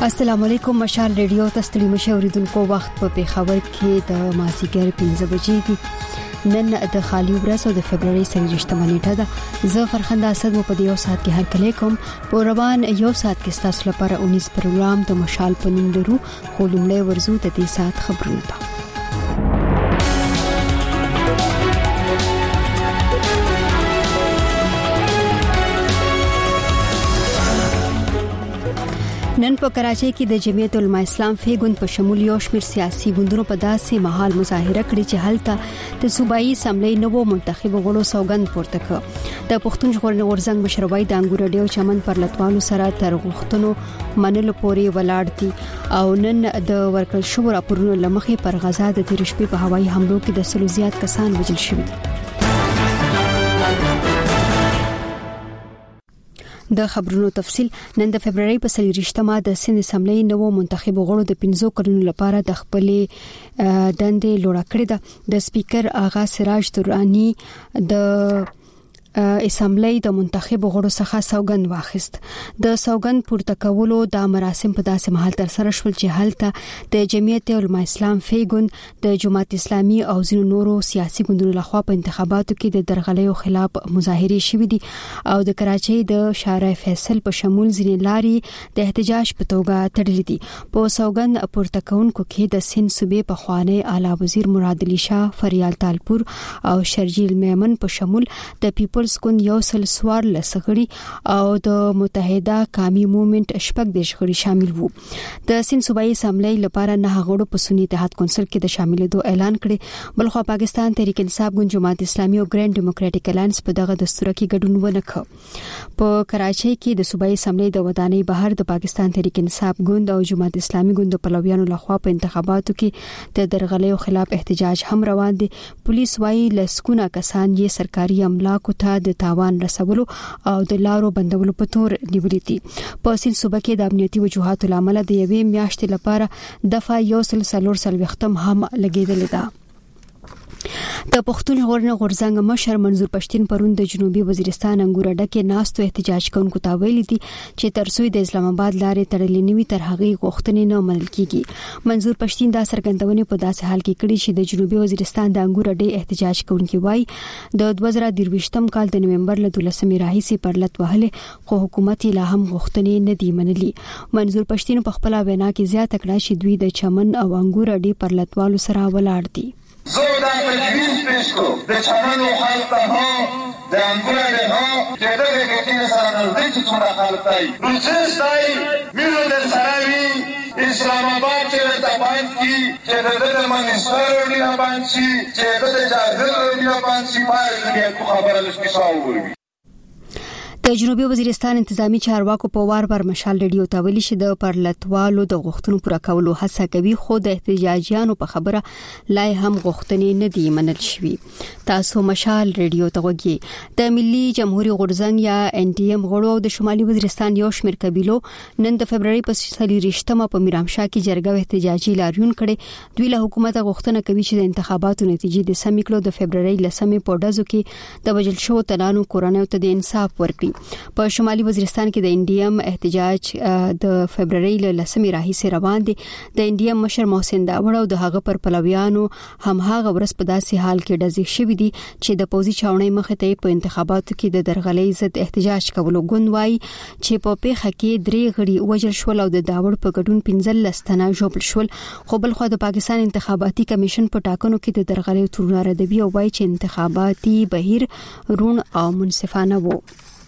السلام علیکم. مشال ریډیو تستړي مشوریدونکو وخت په پیښور کې د مازیګر 5 بجې دي. نن د خالی ورځ او د فبرवरी 28 نیټه ده. زه فرخنده اسد مو په یو ساعت کې هر کله کوم. په روان یو ساعت کې تاسو لپاره 19 پروګرام د مشال په نوم لرو. خو لومړی ورزو د دې ساعت خبرونه ده. نن په کراچۍ کې د جمعیت العلماء اسلام فی ګوند په شمول یو شمېر سیاسي ګوندونو په داسې مهال مظاهره کړې چې هلته د صوبایي اسمبلی نوو منتخب غړو سوګند پورته کړ. د پښتون ژغورنې غورځنګ مشروي د انګور ډیو چمن پر لټوالو سره تر غوښتنو منلو پورې ولاړ دي او نن د ورکړل شو راپورونو لمخې پر غزا د تیر شپې په هوایي حملو کې د 100 زیات کسان وژل شوي دي. د خبرونو تفصيل. نن د فبرवरी په 28مه د سند اسمبلی نوو منتخب غړو د 15 کلونو لپاره د خپلې دندې لوړه کړې ده. د سپیکر آغا سراج درانی د اسمبلی د منتخب غړو څخه سوګند واخیست. د سوګند پورته کولو د مراسم په داسې محل تر سره شول چې هلته د جمعیت العلماء اسلام فی ګوند د جماعت اسلامي او ځینو نورو سیاسي ګوندونو لخوا په انتخاباتو کې د درغلیو خلاف مظاهره شوې دي او د کراچۍ د شارع فیصل په شمول ځینې لارې د احتجاج په توګه تړلې دي. په سوګند پورته کونکو کې د سند صوبې په خوانی اعلی وزیر مراد علي شاه، فریال تالپور او شرجیل میمن په شمول د پیپلز ګوند یو سل سوار لسغړي او د متحده قومي موومېنټ شپږ د شغړي شامل وو. د سند صوبایي اسمبلی لپاره نه غړو په سنی اتحاد کونسل کې د شاملېدو اعلان کړي. بلخو پاکستان تحریک انصاف ګوند، جماعت اسلامي او ګرینډ ډیموکراټک الانس په دغه دستور کې ګډون ونه کړ. په کراچۍ کې د صوبایي اسمبلی د ودانۍ بهر د پاکستان تحریک انصاف ګوند او جماعت اسلامي ګوند د پلویانو لخوا په انتخاباتو کې د درغلیو خلاف احتجاج هم روان دي. پولیس وايي لسکونه کسان یې سرکاري املاکو ته د تاوان رسولو او د لارو بندولو په تور نیولې دي. په سند صوبه کې د امنیتي وجوهاتو لامل د یوې میاشتې لپاره دفعه 140 هم لګیدل ده. د پښتون ژغورنې غورځنګ مشر منظور پښتين پرون د جنوبي وزیرستان انګور ډکه ناستو احتجاج کوونکو ته ویلي دي چې ترڅو د اسلام آباد لارې تړلې نیوي تر هغه غوښتنې نه منل کیږي. منظور پښتين دا څرګندونه په داسې حال کې کړې چې د جنوبي وزیرستان د انګور ډې احتجاج کوونکي وایي د 2023 کال د نومبر له 12 راهیسې پر لټ وهلې خو حکومت لا هم غوښتنې نه دی منلي. منظور پښتين په خپل وینا کې زیاته کړه چې دوی د چمن او انګور ډې پر لټوالو سره ولاړ دي. زودا تجویز پیش کو د چمن خلق ها د انګور ها چې دغه کې سره نزدیک څومره خلک دی نو مینو د سراوي اسلام آباد چې د باندې چې د منستر دی باندې چې د جاهل دی باندې پای خبره لږ شاووري. د جنوبي وزیرستان انتظامی چارواکو په وار مشال ریډیو ته ویلي چې د پرلتوالو د غوښتنو پوره کولو هڅه کوي خو د احتجاجیانو په خبره لای هم غوښتنې نه دی منل شوی. تاسو مشال ریډیو ته وګورئ. د ملي جمهوریت غورځنګ یا ان ډي ام غړو د شمالي وزیرستان یو شمېر قبیلو نن د فبرवरी په 28مه په میرامشاه کې جرګه احتجاجي لاریون کړي. دوی له حکومت غوښتنه کوي چې د انتخاباتو نتیجې د سمې کړو د فبرवरी لسمې په ډزو کې د وژل شوو تنانو کورنیو ته د انصاف ورکړي. په شمالي وزیرستان کې د انډیم احتجاج د فبرवरी له لسمې راهیسې روان دي. د انډیم مشر محسن داوړ او د هغه پر پلویانو هم هغه ورځ په داسې حال کې ډزې شوې دي چې د پوزي چاونۍ مخې ته په انتخاباتو کې د درغلۍ ضد احتجاج کولو ګوند وایي چې په پیښه کې 3 غړي وژل شول او د داوړ په ګډون 15 تنه ژوبل شول. خو بل خو د پاکستان انتخاباتي کمیشن په ټاکنو کې د درغلۍ تورونه ردوي او وایي چې انتخاباتي بهیر رون او منصفانه وو.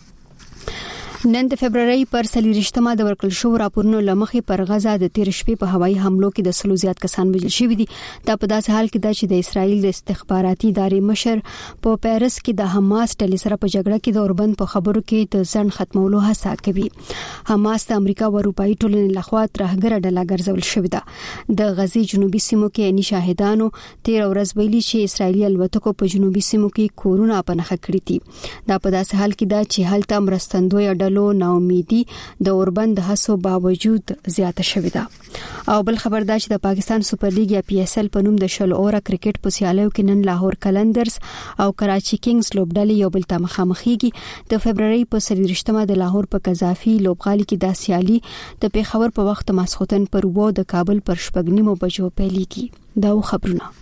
نن د فبرवरी پر 28مه د ورکړل شو راپورونو لمخې پر غزا د تیر شپې په هوایي حملو کې د 100 زیات کسان وژل شوي دي. دا په داسې حال کې ده چې د اسرایل د استخباراتي ادارې مشر په پیرس کې د حماس ډلې سره په جګړه کې د اوربند په خبرو کې د ځن ختمولو هڅه کوي. حماس د امریکا او اروپאי ټولنې لخوا ترهګر ډله ګرځول شوې ده. د غزي جنوبي سیمو کې اني شاهدانو تیر ورځ ویلي چې اسرایلی الوتکو په جنوبي سیمو کې کورونه پنهخه کړی دي. دا په داسې حال کې ده چې هلته مرستندوی ډلو ناامیدي د اوربند هڅو باوجود زیاته شوې ده. او بل خبر دا چې د پاکستان سپر لیګ یا PSL په نوم د شل اوره کرکټ په سیالیو کې نن لاهور کلندرز او کراچي کینګز لوبډلې یو بل ته مخامخېږي. د فبرवरी په 23مه د لاهور په قذافي لوبغالي کې د سیالي د پیښور په وخت ماسختن پر وو د کابل پر شپږنیمو بجو پیلېږي. دا خبرونه.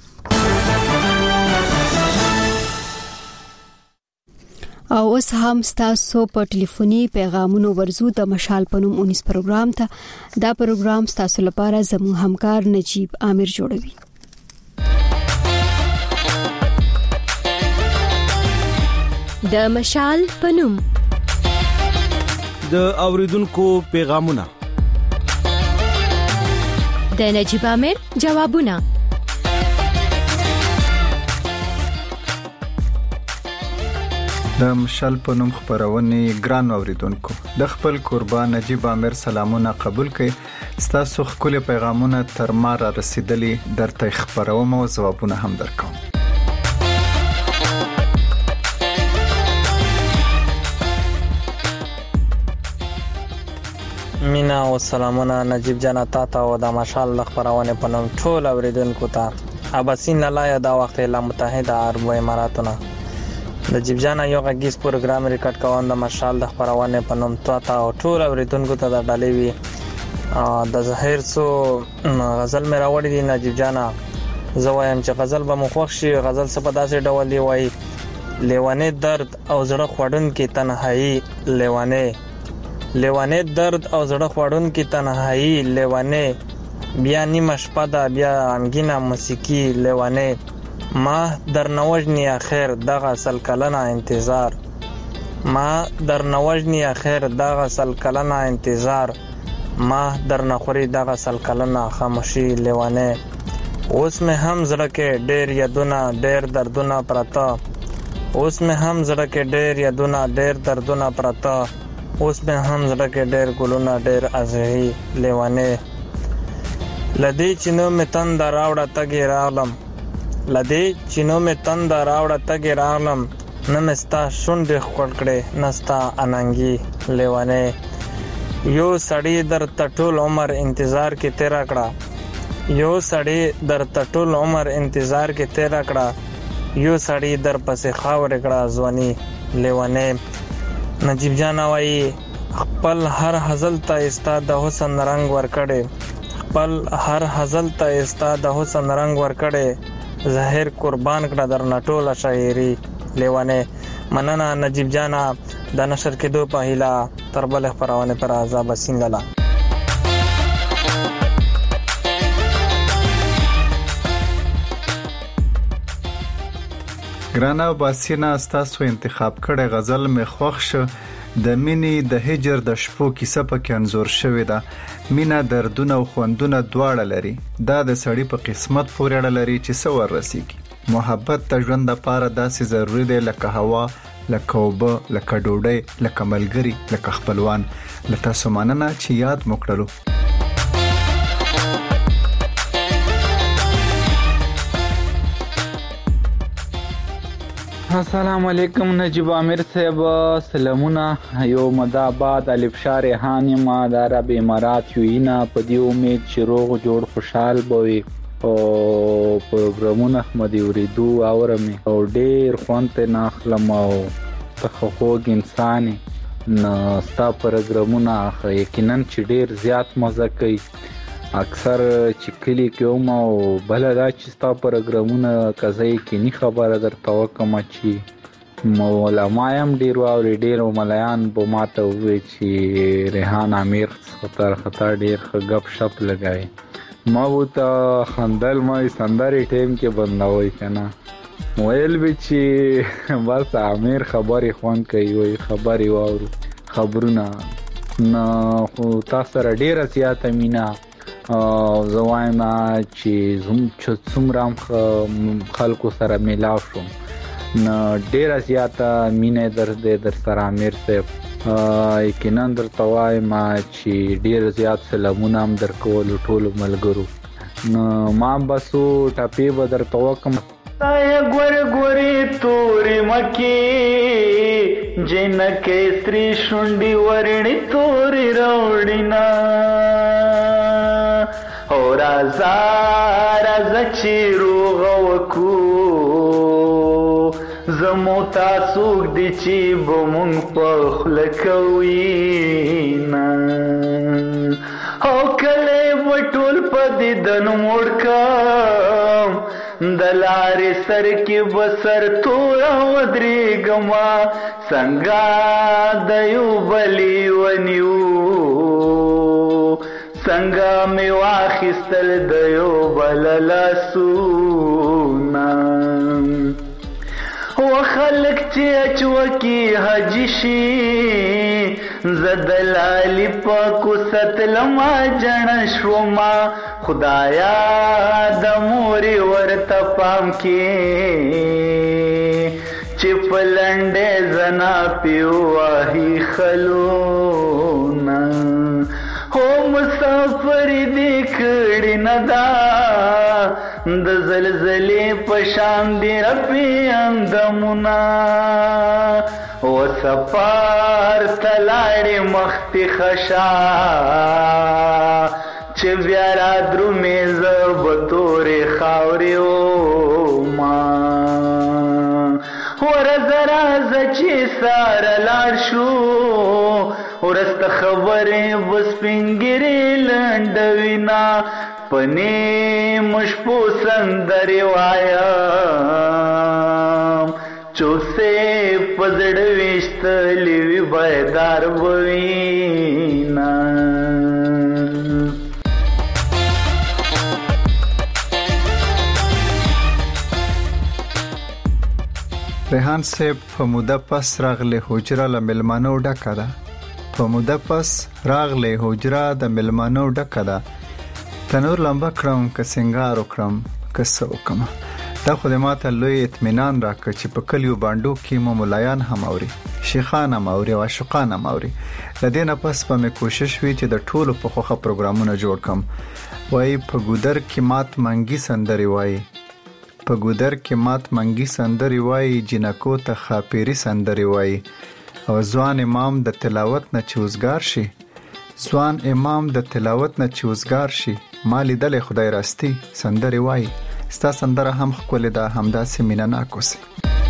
او اوس هم تاسو په ټلیفوني پیغامونو ورزو د مشال پنوم 19 پروګرام ته. دا پروګرام تاسو لپاره زموږ همکار نجیب عامر جوړوي. د مشال پنوم د اوریدونکو پیغامونه، د نجیب عامر جوابونه. د مشال په نوم خبرونه ګران اوریدونکو، د خپل قربان نجیب عامر سلامونه قبول کړئ. ستاسو خپل پیغامونه تر ما را رسیدلي، درته خبروم او ځوابونه هم درکوم. مینا او سلامونه نجیب جان تا او د مشال خبرونه په نوم ټول اوریدونکو ته اباسین لاله دا وخت له متحده عرب اماراتونه د جیب جان یو غږیز پروګرام ریکارډ کوم د مشال د خبرونه په نوم تا او ټول اوریدونکو ته د ډالۍ وی د ظاهر سو غزل مې راوړی دی نجیب جان. زه وایم چې غزل به مخوښ شي. غزل څه په داسې ډول دی وای: لیوانه درد او زړه خوړون کې تنهایی، لیوانه درد او زړه خوړون کې تنهایی، لیوانه بیا نیمه شپه ده بیا غمګینه موسیقي، لیوانه ما در نوجنی اخر دغه سل کلنه انتظار، ما در نوجنی اخر دغه سل کلنه انتظار، ما در نخوري دغه سل کلنه خاموشي، لیوانه اوس مې هم زړه کې ډېر یادونه ډېر دردونه پراته، اوس مې هم زړه کې ډېر یادونه ډېر دردونه پراته، اوس مې هم زړه کې ډېر ګلونه ډېر ازهي، لیوانه لدی چینو مې تند راوړه تګي راغلم، لدی چینو مې تند راوړه تګي راغلم، نه مستا شونډې خړ کړې نستا اننګي، لیوانه یو سړی در ټول عمر انتظار کې تیرا کړه، یو سړی در ټول عمر انتظار کې تیرا کړه، یو سړی در پسې خاور کړه ځواني، لیوانه نجیب جان وایي خپل هر هزل ته استا د حسن رنگ ورکړي، خپل هر هزل ته استا د حسن رنگ ورکړي، ظاهر قربان کړه در نټوله شاعري، لیوانه مننه نجیب جانا د نشر کېدو په هیله تر بل خبرونه پر عذاب سینګلا. ګرانه باسینا تاسو انتخاب کړی غزل می خوښ شو. د مینې د هجر د شپو کیسه پکې انځور شوې ده. مینا دردونه او خوندونه دواړه لري. دا د سړی په قسمت پورې اړه لري چې څو ورسیږي. محبت ته ژوند لپاره داسې ضروری دی لکه هوا، لکه اوبه، لکه ډوډۍ، لکه ملګری، لکه خپلوان. لکه تاسو مننه چې یاد مو کړلو. السلام علیکم نجیب عامر صاحب، سلامونه. یو مداباد الف شار هانی ما د عرب امارات یوینا په دی امید چې روغ جوړ خوشحال بوي او پروګرامونه مدي ورېدو اورمه او ډېر خوند نه اخلم او تخوږ انسان نه ستا پروګرامونه یقینا چې ډېر زیات مزه کوي. اکثر چې کلی کوم او بل دا چې ستا پروګرامونه کزای کې نه خبره درته وکم چې مولامایم ډیر او ډیر ملایان به ماته وې چې ریحان امیر خطر ډیر غب شپ لګای. ما وته خندل ما سندري ټیم کې بندوي کنه ویل به چې بس امیر خبري خوان کوي وي خبري واورو خبرونه نه خو تاسو را ډیر زیاته مینا زوایم چې زم چې څومره خلکو سره میلاو شوم نو ډیر زیاته مینه در سره امیر صاحب یقینا درته وایم چې ډیر زیات سلامونه هم درکول ټول ملګرو. نو ما بسو ټاپی به درته وکم تای ګور ګوري توري مکی جنکه سری شونډي ورني توري روړینا او رازا رازا چې روغ وکو زمو تاسوک دی چې بمونږ په خوله کوینا او کله وټول په دیدن موړ کم د لارې سر کې بسر توره ودرېږما څنګه د یو بلې ونیو څنګه مې واخیستل د یو بل لاسونه وخلق چې اچوکی حجی شي زدلالی پاکو ستلما جن شوما خدایا د موري ورته پام کې چې پلنډه زنا پیو واهي خلونا هو مسافر دې کړي ندا د زلزلې پشان دی ربي اندمنا و سفر تلاړې مختی خشا چې بیا را درومې زبتورې خاورې او ما ورزرا زچې ساره لاړ شو ورسته خبرې بس پنګرې لنډوینا پنې مشپو سندرې وایم چوسې پزړ ویشتلې وي بیدار بوینا ریحان صاحب په موده پس راغله حجره له ملمانو ډکه ده په موده پس راغله حجره د ملمانو ډکه ده تنور لمبه کړم که سنگار وکړم که څه وکړم دا خو د ماته لوی اطمینان راکړ چې په کلیو باندو کې مو ملایان هم اوري شیخان هم اوري او عاشقان هم اوري لدې نه پس به مې کوشش وي چې د ټولو په خوخه پروګرامونه جوړ کړم وایي په ګودر کې مات منګي سندري وایي په ګودر کې مات منګي سندري وایي جنکو ته خاپيري سندري وایي او ځوان امام د تلاوت نه چوزګار شي ځوان امام د تلاوت نه چوزګار شي مالی دل خدای راستی سندري وایي ستا سندره هم ښکلې ده همداسې مینه ناک اوسئ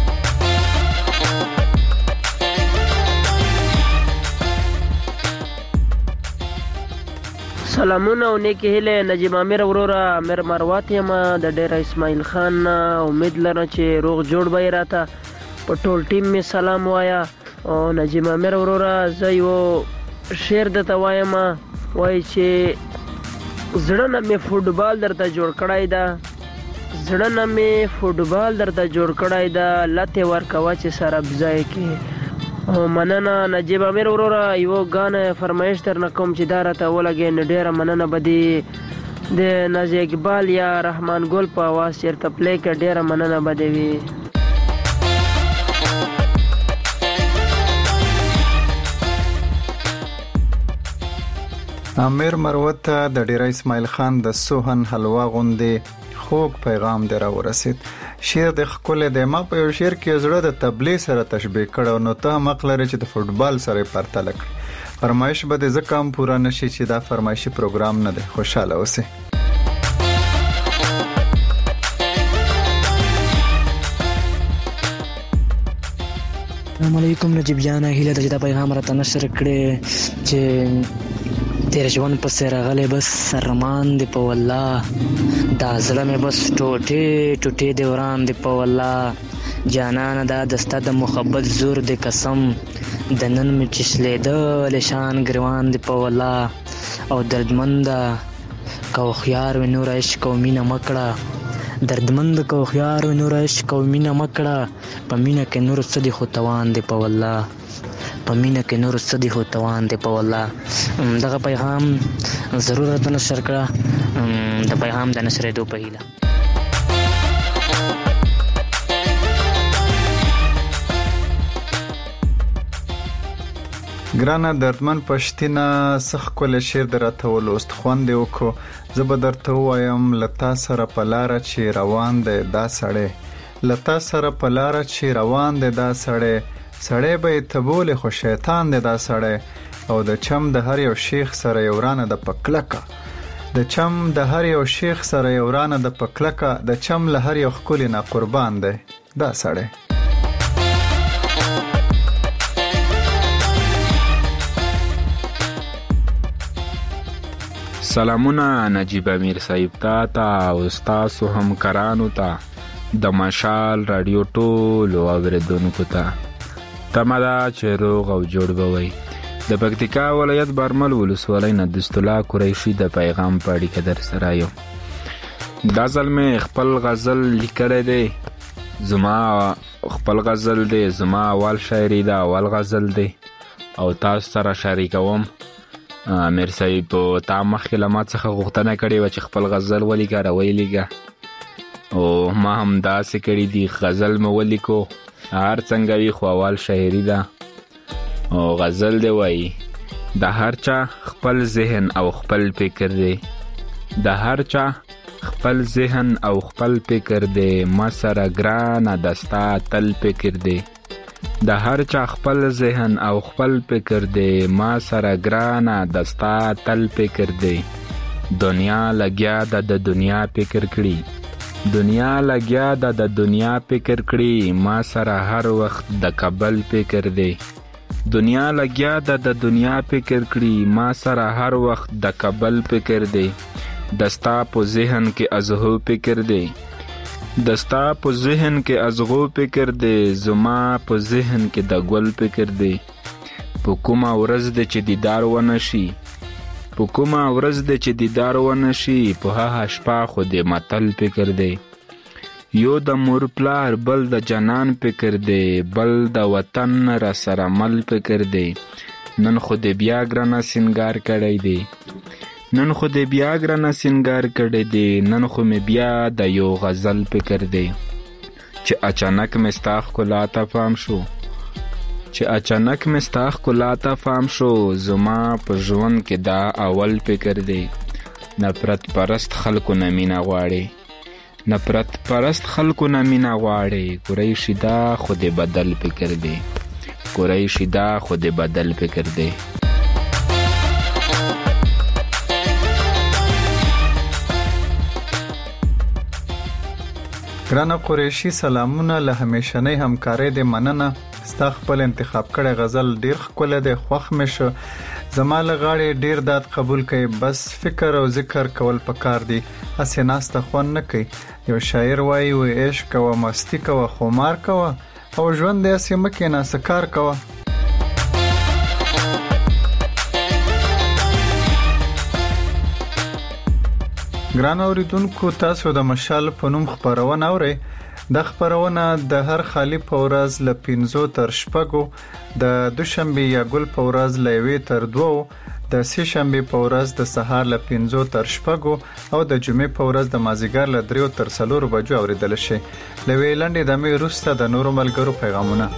سلامونه او نیکی هیله نجیب امیر وروره امیر مروات یم د ډیره اسماعیل خان امید لرم چې روغ جوړ به راته په ټول ټیم می سلام وایا او نجیب امیر وروره زه یو شعر درته وایم وایي چې زړه نه مې فوټبال درته جوړ کړی ده زړه نه مې فوټبال درته جوړ کړی ده لته ورکوه چې سره بځای کې او مننه نجیب امیر وروره یو غانه فرمایش درنه کوم چې دا راته ولګي نه ډیره مننه بدی د نازي اقبال یا رحمان ګل په आवाज چیرته پلی کې ډیره مننه بدی وی امیر مروت د ډیره اسماعیل خان د سوهن حلوا غوندې خوږ پیغام دی را ورسید شعر د خپل د ما په یو شعر کې زړه د تبلیغ سره تشبیه کړو نو ته مخ لري چې د فوټبال سره پرتله کړ فرمایش به د زکام پورا نشي چې دا فرمایشي پروګرام نه دی خوشاله اوسئ السلام علیکم نجیب جان هیله د دې پیغام راته نشر کړي چې تیر ژوند په سر غلې بس سرمان دی په والله دا زړه مې بس ټوټې دی وران دی په والله جانان دا دسته د محبت زور دی قسم د نن مې چشلې د لشان ګروان دی په والله او دردمند کو خيار و نور عشق او مینا مکړه دردمند کو خيار و نور عشق او مینا مکړه په مینا کې نور صدې خو توان دی په والله په مینا کې نور صدې خو توان دی په والله دغه پیغام ضرورت نشر کړه د پیغام د نشرېدو په هیله ګرانه دردمن پښتینه سخ کول شعر درته ولوست خوند وکړو زه به درته وایم لتا سره په لار چې روان دی دا سړی لتا سره په لار چې روان دی دا سړی به تبول خو شیطان دی دا سړی او د چم د هر یو شیخ سره یو رانه د پکلکه د چم د هر یو شیخ سره یو رانه د پکلکه د چم له هر یو خکل نه قربان دی دا سړی. سلامونه نجیب امیر صاحب تا او تاسو همکارانو ته د مشال رادیو ټولو اوریدونکو ته تمدا چې روغ او جوړ بوي. د پکتیکا ولایت برمل ولسوالۍ نه دست الله قریشي د پیغام په اړه در سره یو دا ځل مې خپل غزل لیکلی دی. زما خپل غزل دی، زما اول شاعري ده، اول غزل دی او تاسو سره شریکوم. امیر صاحب تا مخکې له ما څخه غوښتنه کړې وه چې خپل غزل ولیکه راویلیږه او ما هم داسې کړي دي. غزل مې ولیکو، هر څنګه وي خو اول شاعري ده او غزل دی وایي د هر چا خپل ذهن او خپل فکر دی، د هر چا خپل ذهن او خپل فکر دی، ما سره ګرانه دستا تل فکر دی. د هر چا خپل ذهن او خپل فکر دی، ما سره ګرانه دستا تل فکر دی. دنیا لګیا د دنیا فکر کړي، دنیا لګیا د دنیا فکر کړي، ما سره هر وخت د کابل فکر دی. دنیا لګیا د دنیا فکر کړي، ما سره هر وخت د کابل فکر دی. دستا په ذهن کې ازغو فکر دی، دستا په ذهن کې ازغو فکر دی، زما په ذهن کې د ګل فکر دی. په کومه ورځ دی چې دیدار ونه شي، په کومه ورځ دی چې دیدار ونه شي، په هغه شپه خو د متل فکر دی. یو د مور پلار بل د جنان فکر دی، بل د وطن را سره مل فکر دی. نن خو د بیا ګرانه سینګار کړی دی، نن خو د بیا ګرانه سینګار کړی دی. نن خو مې بیا د یو غزل فکر دی چې اچانک مې ستا ښکلا ته پام شو، چې اچانک مې ستا ښکلا ته پام شو. زما په ژوند کې دا اول فکر دی. نفرت پرست خلکو نه مینه غواړي، نفرت پرست خلکو نه مینه غواړي. قریشي دا خو د بدل فکر دی، قریشي دا خو د بدل فکر دی. ګرانه قریشي سلامونه، له همیشنۍ همکارۍ د مننه. ستا خپل انتخاب کړی غزل ډیر ښکلی دی، خوښ مې شو. زما له غاړې ډیر داد قبول کوي، بس فکر او ذکر کول پکار دي، هسې ناسته خوند نه کوي. یو شاعر وایي و عشق کوه، مستی کوه، خمار کوه او ژوند دې هسې مه کښېناسه، کار کوه. ګران اوریدونکو، تاسو د مشال په نوم خپرونه اورئ. د خپرونه د هر خالی په ورځ له 5 تر 6، د دوشنبه یا ګل په ورځ له 1 تر 2، د سه شنبه په ورځ د سهار له 5 تر 6 او د جمعې په ورځ د مازیګر له 3 تر 4 بجو اوریدل شي. لوي لنډې د مې روسته د نورو ملګرو پیغامونه.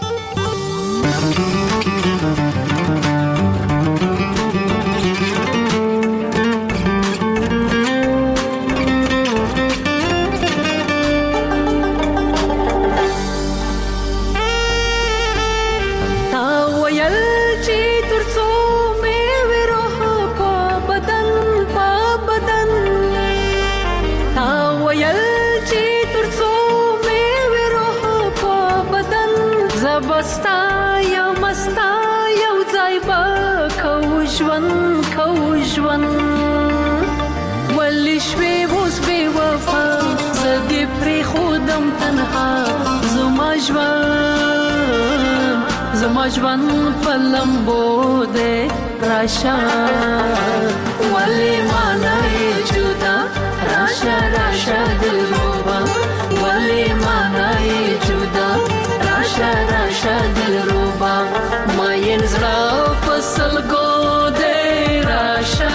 زما ژوند په لمبو دی راشا، ولی مانا یې جدا راشا راشا دلربا، ولی مانا یې جدا راشا راشا دلربا. ماین زړه په سلګو دی راشا،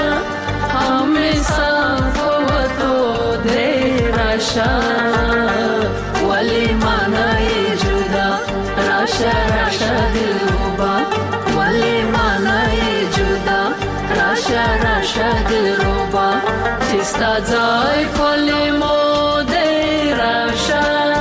همیشه په وتو دی راشا، ولی مانا یې جدا راشا راشا دلربا، ولی مانا یې جدا راشا راشا دلربا. چې ستا ځای په لیمو دی راشا،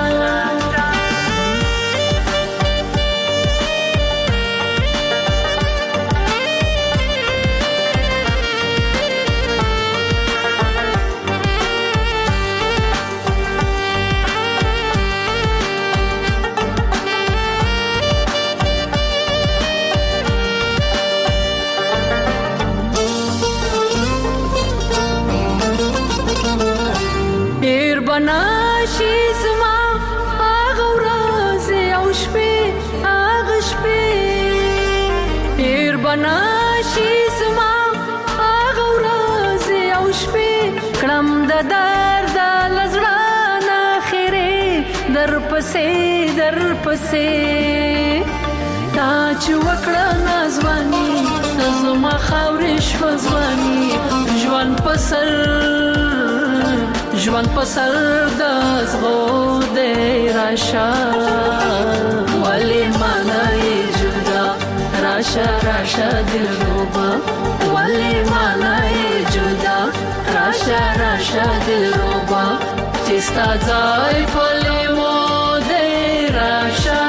بناشي زما هغه ورځې او شپې هغه شپې هیر بناشي زما هغه ورځې او شپې کړم د درد لزړه ناخره در پسې تا چې وکړه نازواني زما خاورې شو ځواني ژوند په سر د زغو دې راشه ولې مانای جدا راشه دلربا ولې مانای جدا راشه دلربا چې ستا ځای په لیمو دې راشه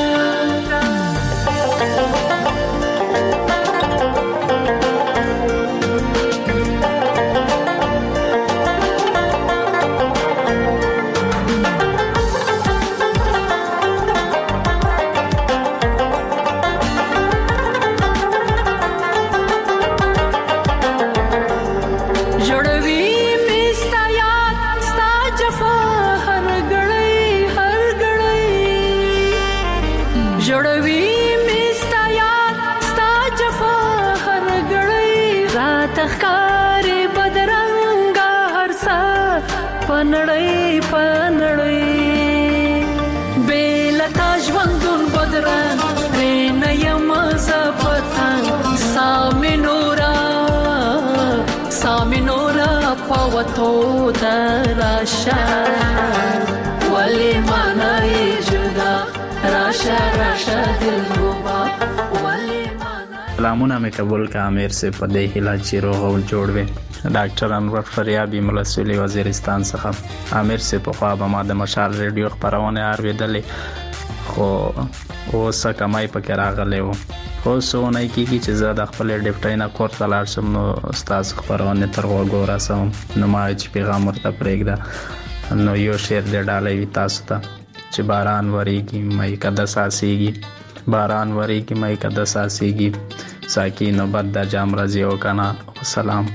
پنړی بیلتا ژوندون بدران رینه یم زپتان سامینورا پاوتو دراشا ولی مانای جدا راشه دلربا سلامونه مې قبول کا امیر سے په دې هیله چې روغ او جوړ وي ډاکټر انور فریابی ملسولی وزیرستان څخه امیر سے په خوا به ما د مشال ریډیو خبرونه اوریدلې خو اوس کمای پکې راغلی و خو سونه کیږي چې زه د خپل ډیپټای نه کور ته لاړ شم نو استاد خبرونه تر وګورم سم نو ما چې پیغام ورته پرېږده نو یو شعر دې ډالې وي تاسو ته چې باران وریږي مې کده ساسيږي باران وریږي مې کده ساسيږي ساکي نوبت د جام راځي او کنه سلام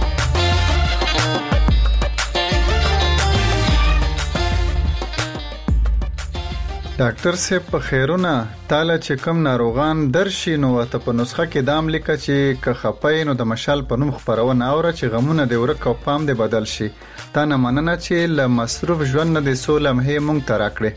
ډاکټر صاحب په خیرونه تعالی چې کم ناروغان درشي نو ته په نسخه کې دام لیکه چې که خپای نو د مشال په نوم خبرونه اوره چې غمونه د ورک او پام د بدل شي تا نه مننه چې ل مصروف ژوند نه د سولم هي مونږ ته راکړي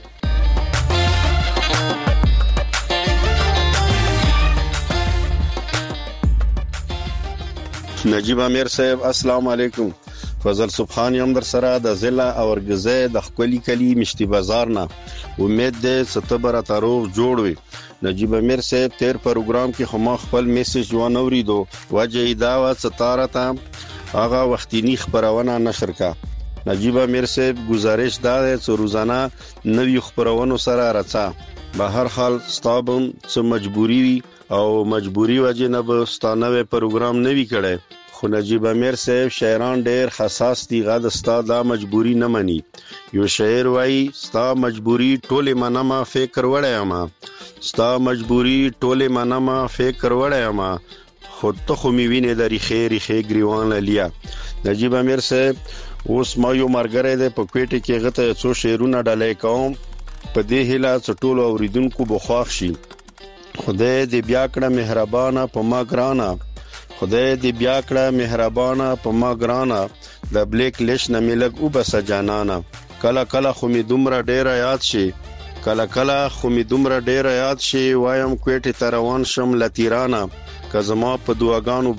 نجیب امیر صاحب السلام علیکم فضل سبحان یم در سره د ضلع اورګزه د خپلی کلی مشتي بازار نه امید دې ستبر تعارف جوړوي نجیب امیر صاحب تیر پروګرام کې خما خپل میسج ونوریدو وجه دا و ستاره ته هغه وختینی خبرونه نشر کا نجیب امیر صاحب گزارش دا چې روزانه نوې خبرونه سره راځه به هر حال ستابم څه مجبوری وي او مجبوری وجه نه به ستانه پروګرام نوي کړي خو نجیب امیر صاحب شاعران ډېر حساس دي غد استاد مجبوری نه مني یو شاعر وای ستا مجبوری ټوله منما فکر وړای ما ستا مجبوری ټوله منما فکر وړای ما خود ته خو می ویني د ریخي ګریوان لیا نجیب امیر صاحب اوس ما یو مرګره ده په کوټه کې غته څو شعرونه ډالې کوم په دې هله ټولو اوریدونکو بخواخ شي خدای دې بیا کړه مهربانه په ما ګرانا خدای دې بیا کړه مهربانه په ما ګرانا د بلیک لیش نه ملګ او بس جانانا کله خو می دومره ډیر یاد شي کله خو می دومره ډیر یاد شي وایم کوټه تروان شم لتیرانا کزما په دعاګانو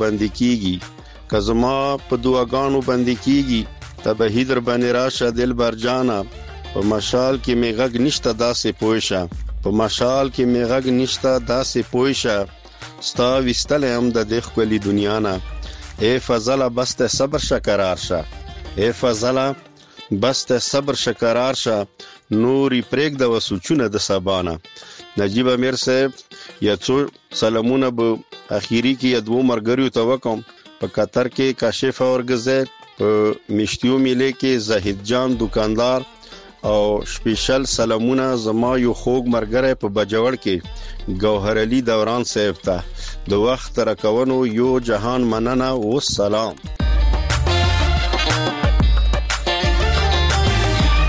باندې کیږي تبه هیدر باندې راشه دل بر جانا په مشال کې میغږ نشته داسې پوښه ستا وستل هم د دې خپلې دنیا نه اے فضله بس ته صبر شکرار شه نوري پرېګ د وسوچونه د سبانه نجیب امیر صاحب یا څو سلامونه به اخیری کې یدو مرګریو ته وکم په قطر کې کاشف اورګزه په مشتیو میله کې زاهد جان دکاندار او سپیشل سلامونه زما یو خوګ مرګره په بجوړ کې گوهر علي دوران صاحب ته د وخت راکونو یو جهان مننه او سلام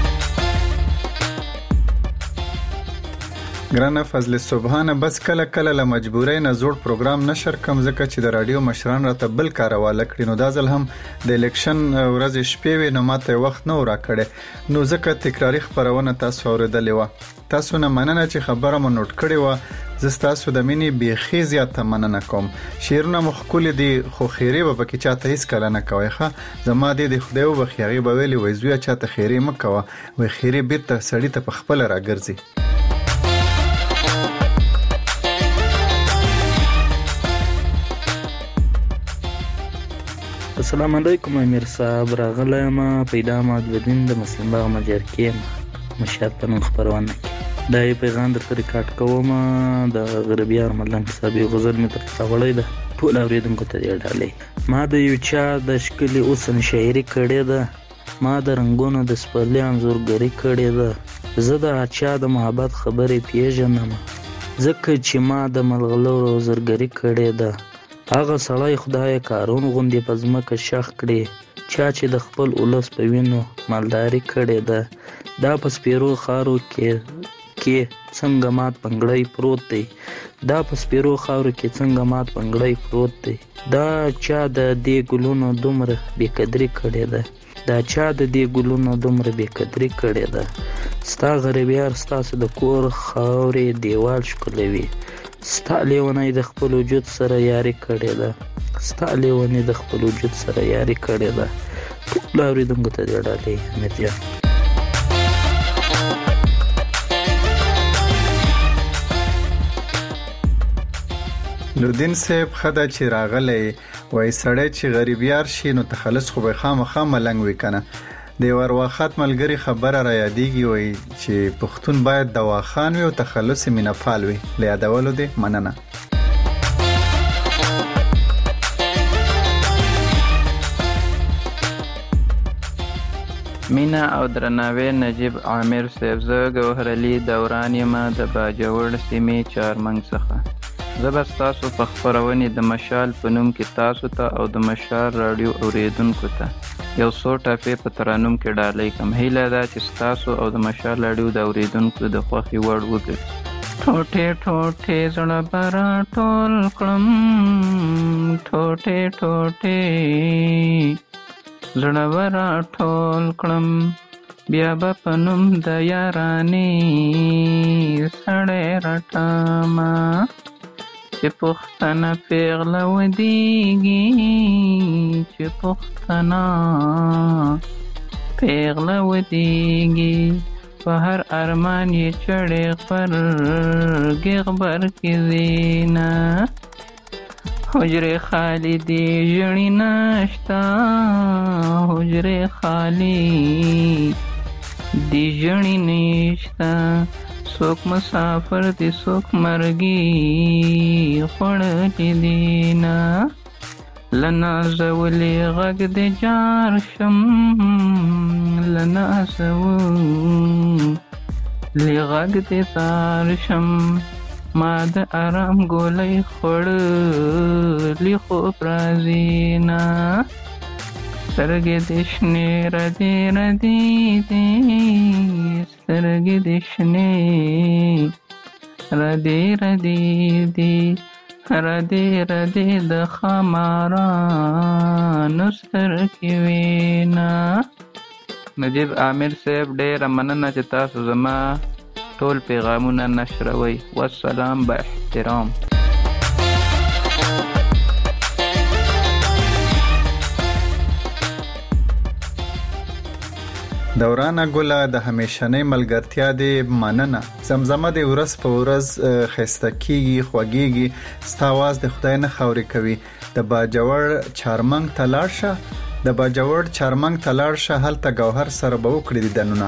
ګرانه فضل سبحانه بس کله کله له مجبورۍ نه زوړ پروګرام نشر کم ځکه چې د رادیو مشران راته بل کارواله کړی نو دا ځل هم د الیکشن ورځ شپې وې نو ماته وخت نه راکړې نو ځکه تکراری خبرونه تاسو اوریدلې و تاسو نه مننه چې خبره مو نوٹ کړې و زستاسو د مینی بیخي زیاته مننه کوم شیرونه مخکول دي خو خیری به پکې چاته هیڅ کله نه کوي ښه زما دې خدای وبخیغي به ویلي وای زویا چاته خیری مکوه وای خیری بیرته سړی ته په خپل راګرځي السلام علیکم امیر صاحب راغلی ما پیدا معدودین د مسلم باغ مجرکې مشهد په نوم خبرونه کې دا پیغام درته ریکارډ کوم د غربیار ملنګ صاحب غزل می تر راوړی ده ټول اوریدونکو ته دی ډالې ما د یو چا د شکلي اوسن شاعري کړې ده ما د رنگونو د سپرلی انځورګري کړې ده زه د چا د محبت خبرې پیژنم ځکه چې ما د ملغلرو زرګري کړې ده هغه سړی خدای کارون غوندې په ځمکه شخ کړي چا چې د خپل اولس په وینو مالداري کړې ده دا په سپیرو خارو کې څنګه مات پنګړی پروت دی دا په سپیرو خارو کې څنګه مات پنګړی پروت دی دا چا د دې ګلونو دومره بېقدري کړې ده دا چا د دې ګلونو دومره بېقدري کړې ده ستا غریبیار ستاسو د کور خاورې دیوال ښکلوي ستا لیونی د خپل وجود سره یاري کړې ده ستا لیونی د خپل وجود سره یاري کړې ده ټول اوریدونکو ته دې ډالې امیر جان نوردین صاحب خدا چې راغلی وای سړی چې غریبیار شي نو تخلص خو به خامخا ملنګ وي کنه د ورواخات ملګری خبره را یادېږي وای چې پښتون باید دواخان وي او تخلص مینفال وي له یادولو دې مننه مینا او درناوی نجیب عامر صاحب زه ګوهر علي دوران یم د باجوړ سیمې چارمنګ څخه زه به ستاسو په خپرونې د مشال په نوم کې تاسو ته او د مشال راډیو اوریدونکو ته یو څو ټاپې په ترانوم کې ډالۍ کوم هیله ده چې ستاسو او د مشال راډیو د اوریدونکو د خوښې وړ وګرځي ټوټې ټوټې زړه به راټول کړم ټوټې ټوټې زړه به راټول کړم بیا به په نوم د یارانې سړی رټمه چې پښتنه پیغله ودیږي چې پښتنه پیغله ودیږي په هر ارمان یې چړې غبرګې غبر کې زینا حجرې خالی دی ژړې نشته حجرې خالی دی ژړې نشته څوک مسافر دی څوک مرګي خوړلې دینا لنازولې غږ دی جار شم لنازولې غږ دی زار شم ما د آرام ګولۍ خوړلې خوب راځي نه سترګې دې شنې ردې ردې دي سترګې دې شنې ردې ردې دي ردې ردې د خمارانو سترګې وینا نجیب عامر صاحب ډېره مننه چې تاسو زما ټول پیغامونه نشروي والسلام با احترام دوران ګله د همیشنۍ ملګرتیا دی مننه زمزمه د ورځ په ورځ خسته کیږي خوږیږي ستاواز د خدای نه خوري کوي د باجوړ چارمنګ تلاشه د باجوړ چارمنګ تلاشه هلته گوهر سره به وکړي دنونه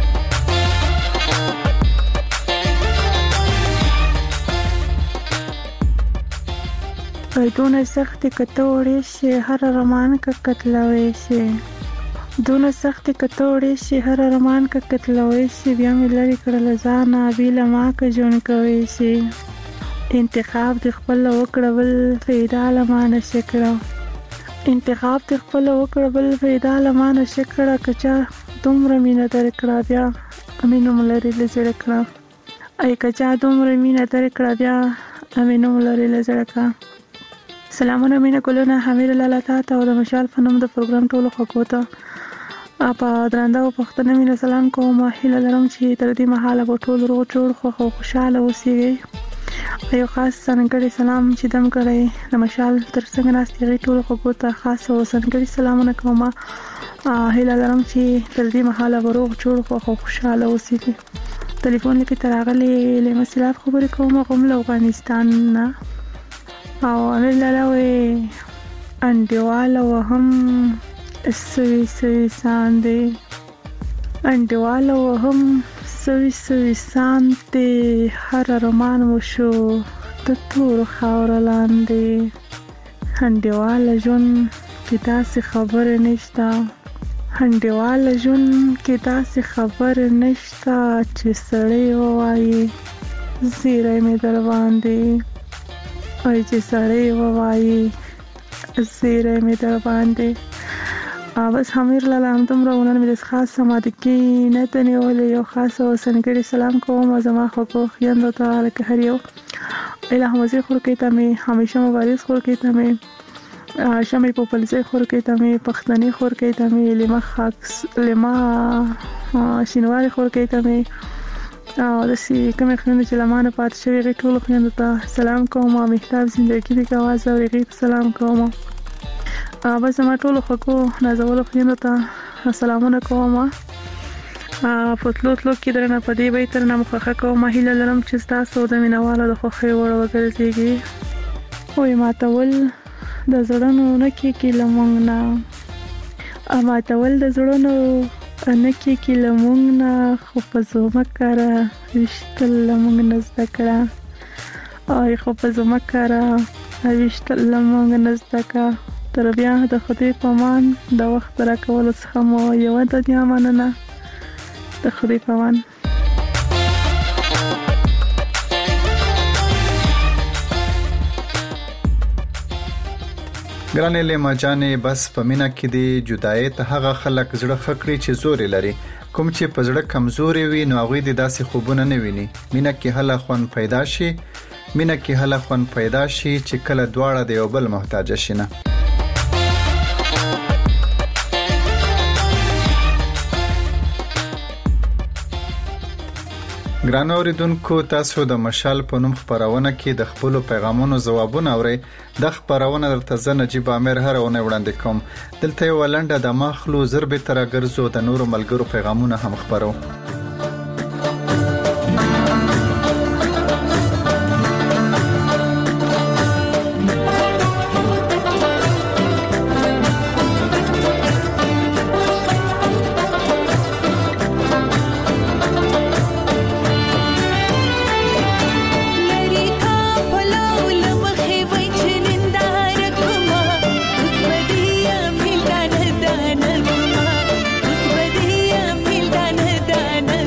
دونه سخت کتوړې شي هر رمان کا قتلوي شي دونه سخت کتوړې شي هر رمان کا قتلوي شي بیا مې لري کړل ځانا بیل ما کا جون کوي شي انتخاب د خپل وکړل فیدا لمانه شکړه انتخاب د خپل وکړل فیدا لمانه شکړه کچا دومره مینه در کړه بیا امینو ملري لزړ کړه ای کچا دومره مینه تر کړه بیا امینو لري لزړکا سلامونه مینه کولونه حمید لاله تا او د مشال فنم د پروګرام ټولو خکوته اپا درنده او پښتنه مینه سلام کوم هیله لرم چې تر دې مهاله به ټول روغ جوړ خو خوشاله اوسئ یو خاص څنګه سلام چې دم کړی د مشال تر څنګه ناستې ټول خکوته خاص او څنګه سلامونه کوم هیله لرم چې تر دې مهاله به روغ جوړ خو خوشاله اوسئ ټلیفون کې تراغلي له مسلات خبرې کوم کوم له افغانستان نه او امیر لاله انډیواله وهم سوي ساندې انډیواله وهم سوي ساندې هر ارمان وشو د تور خاور لاندې انډیواله ژوند کې داسې خبره نشته انډیواله ژوند کې داسې خبره نشته چې سړی ووایي زیری مې در باندې وای چې سړی ووایي زیری مې در باندې بس حمیر لاله هم دومره ونن مې د خاص سماده کې نه تنیولې یو خاص او سنګړي سلام کوم زما خو خویندو ته لکه هر یو الہ مزه خور کې ته مې همیشه مبارز خور کې ته مې شمې په پلزه خور کې ته مې پښتني خور کې ته مې لما خاص لما شینواري خور کې ته مې او د سي کوم خلنو چې لمانه پات شوی غي ټول خویندو ته سلام کوم مهتاب زندگی دې کاواز او غي سلام کوم بس ما ټول خکو نازول خویندو ته سلامونه کوم فوتلوت لوک کې درنه پدې به تر نه مخه کوم هیله لرم چې تاسو د مینواله د خوخي وړ وګرځيږي وای ماتول د زړونو نکي کې لمنګ نه ماتول د زړونو نکي کې لمنګ نه خو په زومه کړه وشتل لمنګ نزد کړه او خو په زومه کړه وشتل لمنګ نزد کړه تر بیا د خدای پامان د وخت را کول څخه مو یو د دنیا مننه د خدای پامان ګرانې لما جانې بس په مینا کې دی جدای ته هغه خلک زړه خکړي چې زور لري کوم چې په زړه کمزوري وي نو هغه د داسې خوبونه نه ویني مینا کې هله خون پیدا شي مینا کې هله خون پیدا شي چې کله دواړه د یو بل محتاج شي نه ګران اوریدونکو تاسو د مشال په نوم خبرونه کې د خپل پیغامونو ځوابونه اورئ د خبرونه درته زه نجیب امیر هرونه وړاندې کوم دلته یو لنډه د مخلو ضرب تر ګرځو د نورو ملګرو پیغامونه هم خبرو دانه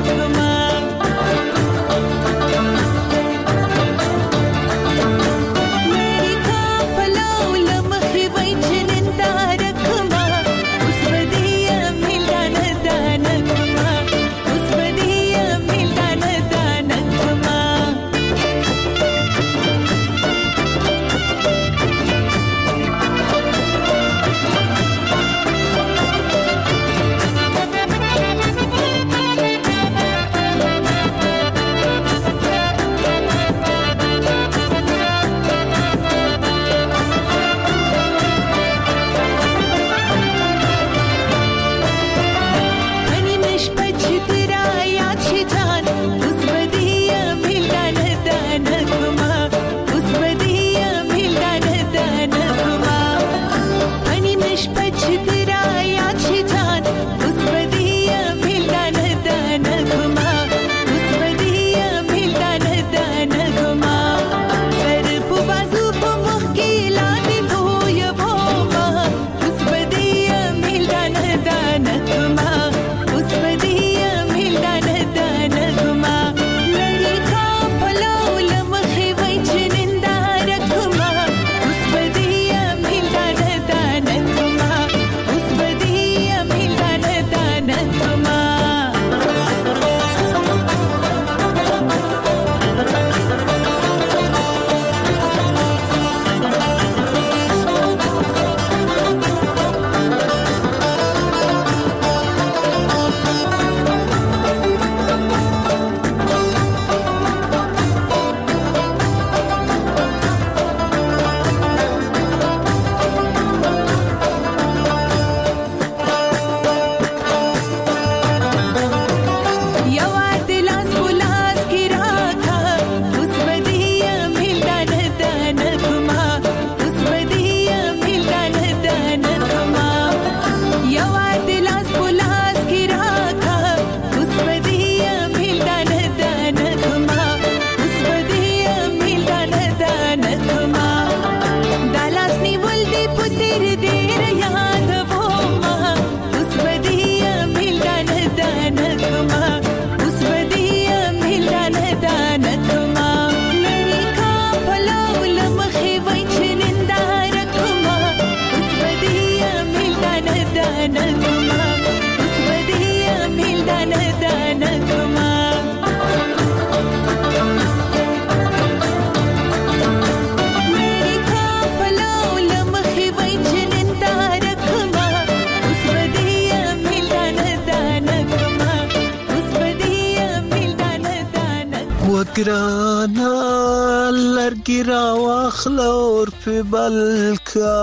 ګرانا لرګي راواخله اور په بل کا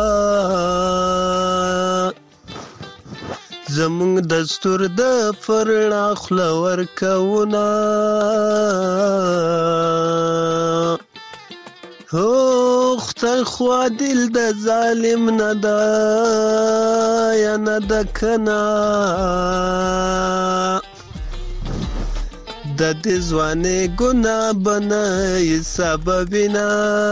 زمونږ دستور د فرنا خوله ورکوونه هو خدای خو عادل د ظالم نه ده یا نه ده کنه د دې ځوانې ګناه به نه سببونه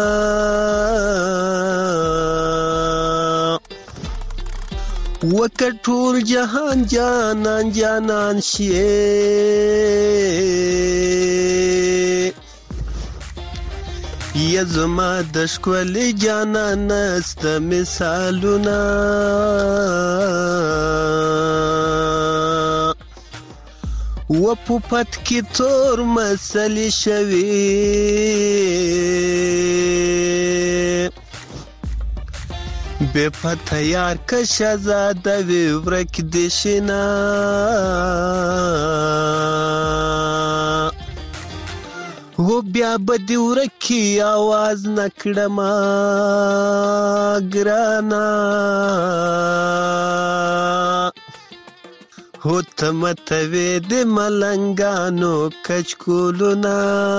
وکه ټول جهان جانان جانان شي یا زما د ښکلې جانان سته مثالونه و په پت کې تور مسلې شوي بے پته یار که شهزاده وي ورک دې شنه و بیا به دې ورکي آواز نه کړمه ګرانه هو ته متوې د ملنګانو کچکولونه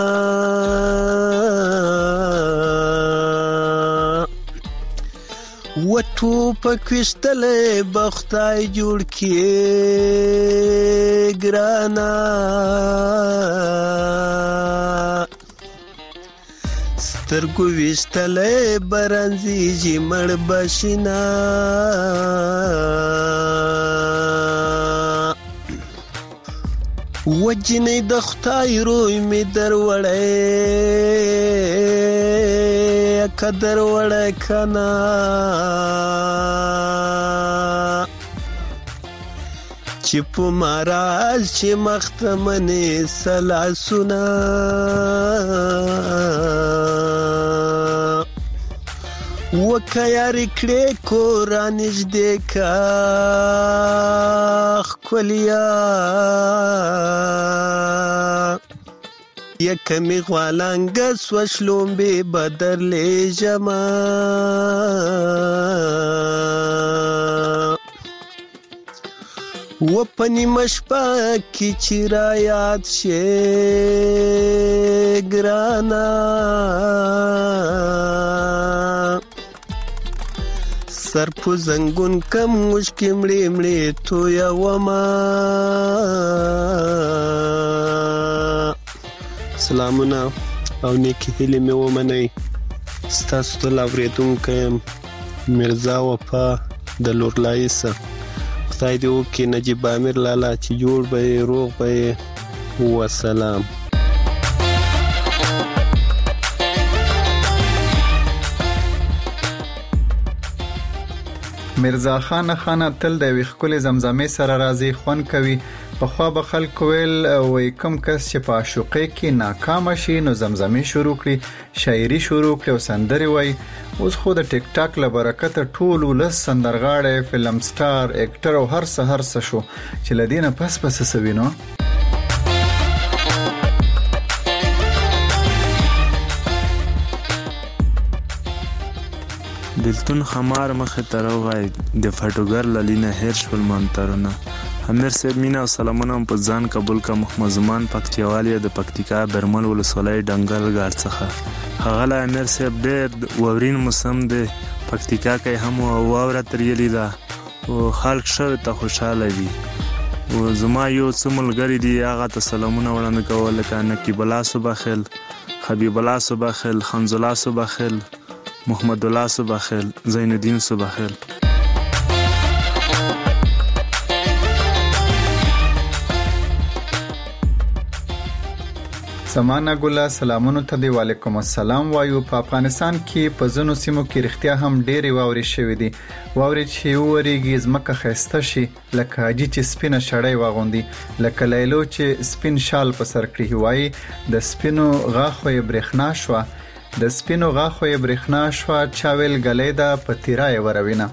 و ټوپک ویشتلی به خدای جوړ کړي ګرانه سترګو ویشتلی به رنځېږي مړ به شینه و جنۍ د خدای روی مې دروړی که دروړی که نه چې په مراز چې مخته منې سلاسونه وکه یارې کړې کور رانږدې که ښکلیا یکه مې غوالانګه سوه شلومبې به درلېږمه و په نیمه شپه کې چې رایاد شې ګرانه سر په زنګون کم مشکې مړې مړې تویومه سلامونه او نیکې هیلې مې ومنئ ستاسو تل اورېدونکی یم میرزا وفا د لورلایسه خدای دې وکړي نجیب امیر لالا چې جوړ به یې روغ به یې وسلام میرزا خان خانه تل د یوې ښکلې زمزمې سره راځي خوند کوي پخوا به خلکو ویل وایي کوم کس چې په عاشقۍ کې ناکامه شي نو زمزمې شروع کړي شاعري شروع کړي او سندرې وایي اوس خو د ټیک ټاک له برکته ټول ولس سندرغاړی فلم سټار اکټر او هر څه شو چې له دې نه پس څه وینو بلتون خمار مخې ته راوغی د فټوګر له لینه هیر شول منترونه امیر صاحب مینا او سلامونه په ځان قبول کا محمد زمان پکتیوالي د پکتیکا برمل ولسوالۍ ډنګل غار څخه هغه له امیر صاحب ډېر وورین موسم دی پکتیکا کې هم واوره تریلې ده او خلک شوه ته خوشاله دي او زما یو څه ملګری دي هغه ته سلامونه وړاندې کول لکه نقیب الله صباخیل حبیب الله صباخیل حمز الله صباخیل محمد الله صباخیل زین الدین صباخیل سمانه ګله سلامونه ته دی وعلیکم السلام وایو په افغانستان کې په ځینو سیمو کې رښتیا هم ډېری واورې شوې دي واورې چې وریږي ځمکه خسته شي لکه حاجی چې سپینه شړۍ واغوندي لکه لیلو چې سپین شال په سر کړی وایي د سپینو غاخو یې برېښنا شوه د سپینو غاخو یې برېښنا شوه چاویل غلې ده په تیرای وروینه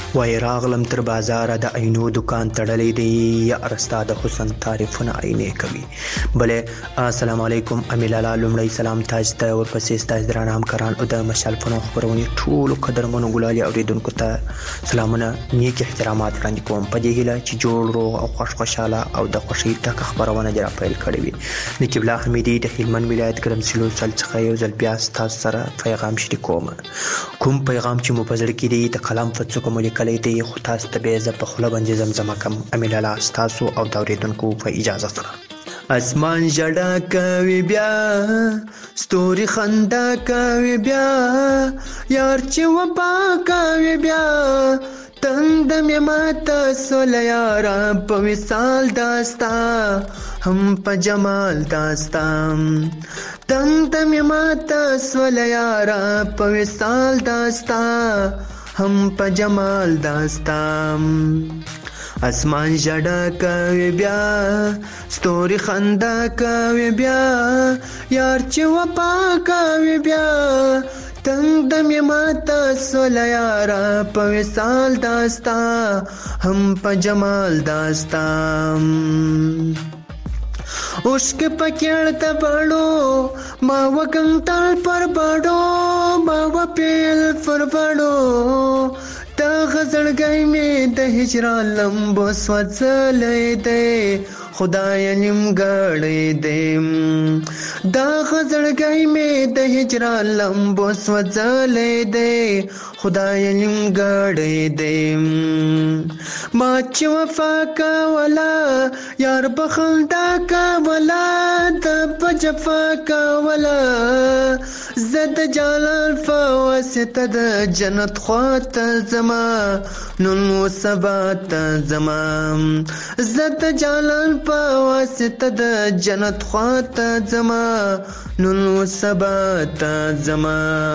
وای راغلم تر بازار د عینو دکان تړلې دی یا ارستا د حسن تعریفونه عینه کوي. بلې السلام علیکم امیلالا لومړی سلام تاسو ته او ورپسې تاسو درانه همکاران او د مشال فنون خبرونې ټول قدرمنو ګلالي اوریدونکو ته سلامونه نیک احترامات وړاندې کوم په دې هیله چې جوړ روغ او خوشاله او د خوشی تک خبرونه جرا پیل کړې وي. نقیب الله حمیدی د هلمند ولایت ګرمسلو څخه یو ځل بیا تاسو سره پیغام شریکوم. کوم پیغام چې مو په زړه کې دی د کلام په څوک مو لیکلی دی خو تاسو ته به زه په خوله باندې زمزمه کوم. امیلالا تاسو او د اوریدونکو په اجازه سره. اسمان جړه کوي بیا ستوري خندا کوي بیا یار چې وبا کوي بیا تند مې ماته سول یارا په وصال داستا هم په جمال داستا تند مې ماته سول یارا په وصال داستا هم په جمال داستا. اسمان جړه کوي بیا ستوري خندا کوي بیا یار چې وپا کوي بیا تنگ دمې ماته سول یارا په وصال داستا هم په جمال داستا. اوشک پکړ ته بړو ما وګنټل پر بړو ما وپیل پر بړو تا غزړګای مې د هجران لمبو سوځلې دی خدای نیمګړې دی دا غزړګای مې د هجران لمبو سوځلې دی خدای نیمګړې دی. ما چې وفا کوله یار بخندا کوله د بجفا کوله زد جلال فواسطه د جنت خواته زما نن و سبا ته زما زد جلال فواسطه د جنت خواته زما نن و سبا ته زما.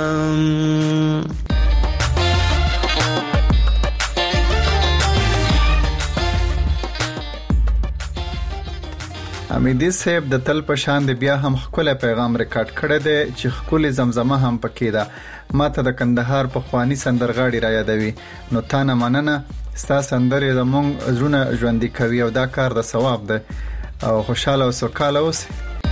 امیدي صاحب د تل په شان دی بیا هم خپل پیغام ریکارډ کړی دی چې خپل زمزمه هم پکې ده. ماته د کندهار په خواني سندرغاړي را یادوي. نو تانه مننه ستا سندرې زمونږ زړونه ژوندۍ کوي او دا کار د ثواب ده او خوشاله او سوکاله اوسئ.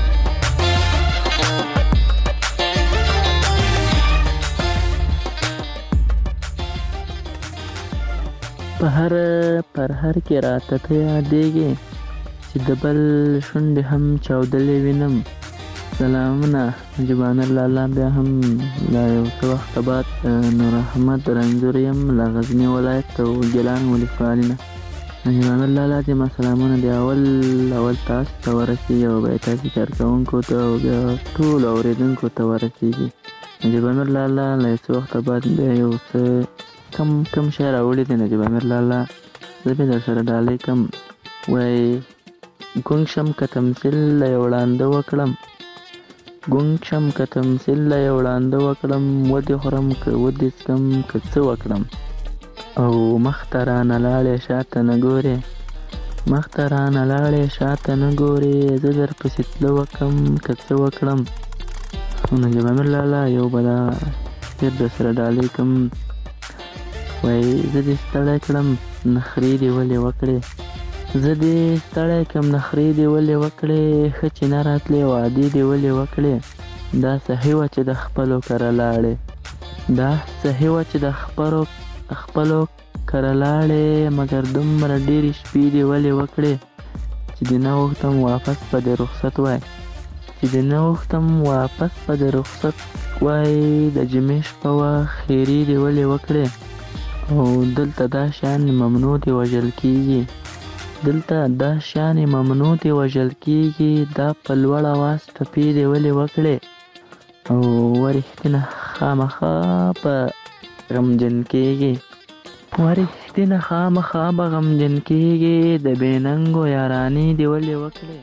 پر هر کې راته ته یادېږي چې د بل شونډې هم چاودلې وینم. سلامونه نجیبانه لالا بیا هم لا یو څه وخت بعد نور احمد رنځور یم له غزني ولایت او ګیلان ولسوالۍ نه. نجیبانه لالا چې ما سلامونه دی اول تاسو ته ورسېږي او بیا تاسو کارکوونکو ته او بیا ټولو اورېدونکو ته ورسېږي. نجیبانه لالا له څه وخت بعد بیا یو څه کم شی راوړی دی. نجیبانه لالا زه به در سره ډالۍ کم وای ګونګ شم که تمثیل له یو وړانده وکړم ګونګ شم که تمثیل له یو وړانده وکړم ودې خورم که ودې څکم که څه وکړم او مخته رانه لاړې شاته نه ګورې مخته رانه لاړې شاته نه ګورې زه در پسې تله وکړم که څه وکړم. نجیب امیر لالا یو به دا شعر در سره ډالۍ کم وای زه دې ستړی کړم نخرې دې ولې وکړې زه دې ستړی کم نخرې دې ولې وکړې ښه چې نه راتلې وعدې دې ولې وکړې دا صحیح وه چې د خپلو کره لاړې دا صحیح وه چې د خپلو کره لاړې مګر دومره ډېرې شپې دې ولې وکړې چې دې نه غوښتم واپس په دې رخصت وای چې دې نه غوښتم واپس په دې رخصت وای د جمعې شپه وه خیرې دې ولې وکړې او دلته دا شیان ممنوع دي وژل کېږي دلته دا شیان ممنوع دي وژل کېږي دا په لوړ اواز ټپې دې ولې وکړې او ورښتینه خامخا به غمجن کېږي ورښتینه خامخا به غمجن کېږي د بې ننګو یارانې دې ولې وکړې.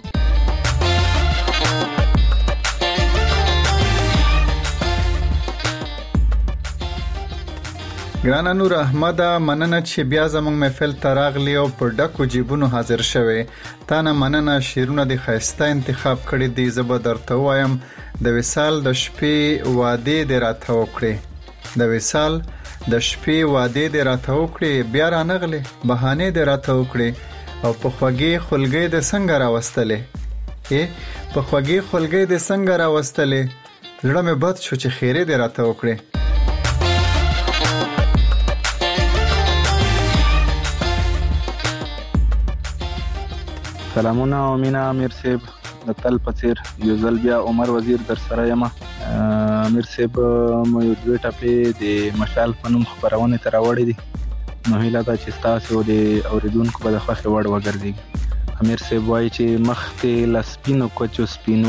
ګرانه نور احمد مننه چې بیا زموږ محفل ته راغلی او په ډکو جیبونو حاضر شوی. تا نه مننه شعرونه د ښایسته انتخاب کړي دي. زه به درته ووایم د وصال د شپې وعدې دې راته وکړې د وصال د شپې واده دې راته وکړې بیا رانغلې بهانه دې راته وکړې او په خوږې خلګې د څنګه راوستلې په خوږې خلګې د څنګه راوستلې زړه مې بد شو چې خیره دې راته وکړې. سلامونه او مینا امیر صاحب د تل په څیر یو ځل بیا عمر وزیر در سره یم. امیر صاحب مو یو دوه ټاپې د مشال په نوم خبرونه تر وړې دي نو هیله ده چې تاسو د اوریدونکو په خوښه وړ وګرځي. امیر صاحب وایي چې مخته لسپینو کوچو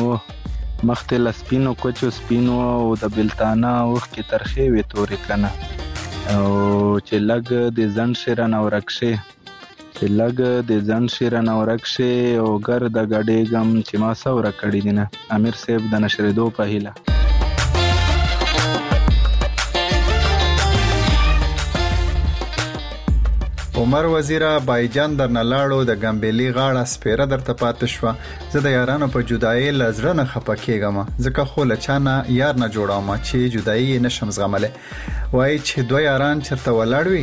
سپینو او د بلتانا وخت کې ترخې وي تورې کنه او چې لګ د ځن شیرن او رکشه او ګر د غړې غم چې ما سوره کړی دینه. امیر صاحب د نشریدو په هیله. عمر وزیره بایجان درنه لاړو د ګمبېلي غاړه سپیره درته پاتې شوه. زه د یارانو په جدایي لزړه نه خپه کېږم ځکه خو له چا نه یار نه جوړوم چې جدایي یې نشم زغملی. وایي چې دوه یاران چرته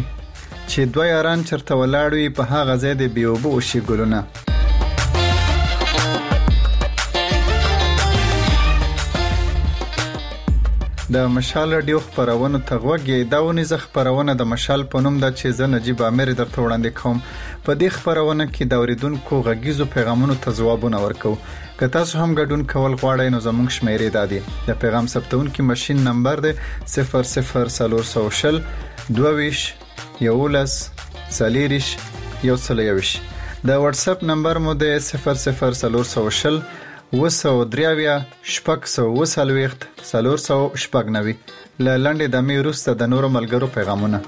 ولاړ وي په هغه ځای د بیوبو وشي ګلونه. د مشال رادیو خبرونه تغوږی داونی ز خبرونه د مشال په نوم د چې ز نجیب امیر درته وړاندې کوم. په دې خبرونه کې د اوریدونکو غږیزو پیغامونو ته ځوابونه ورکو. که تاسو هم ګډون کول غواړئ نو زموږ شمیرې دادي. د پیغام ثبتونکو ماشين نمبر دی 00420 22 11 سالیریش یو سلیوش. د واتس اپ نمبر مو دی 00420 وسودریاویا شپږ سو وسلويخت سلور سو شپږ نوي. لاندې د مې وروسته د نورو ملګرو پیغامونه.